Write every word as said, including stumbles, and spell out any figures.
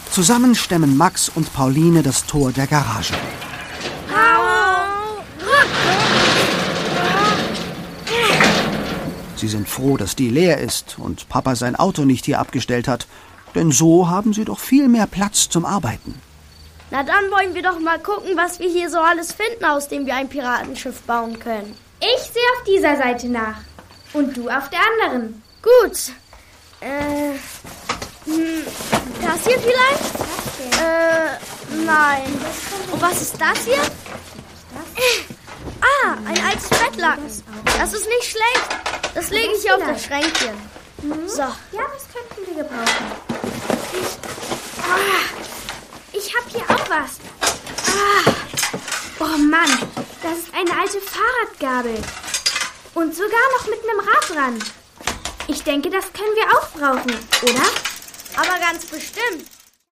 Zusammen stemmen Max und Pauline das Tor der Garage. Sie sind froh, dass die leer ist und Papa sein Auto nicht hier abgestellt hat. Denn so haben sie doch viel mehr Platz zum Arbeiten. Na dann wollen wir doch mal gucken, was wir hier so alles finden, aus dem wir ein Piratenschiff bauen können. Ich sehe auf dieser Seite nach. Und du auf der anderen. Gut. Äh, hm, das hier vielleicht? Was denn? Äh, nein. Und was ist das hier? Ah, ein altes Bettlaken. Das ist nicht schlecht. Das lege ich hier auf das Schränkchen. Mhm. So. Ja, das könnten wir gebrauchen. Ich, ah, ich habe hier auch was. Ah, oh Mann, das ist eine alte Fahrradgabel. Und sogar noch mit einem Rad dran. Ich denke, das können wir auch brauchen, oder? Aber ganz bestimmt.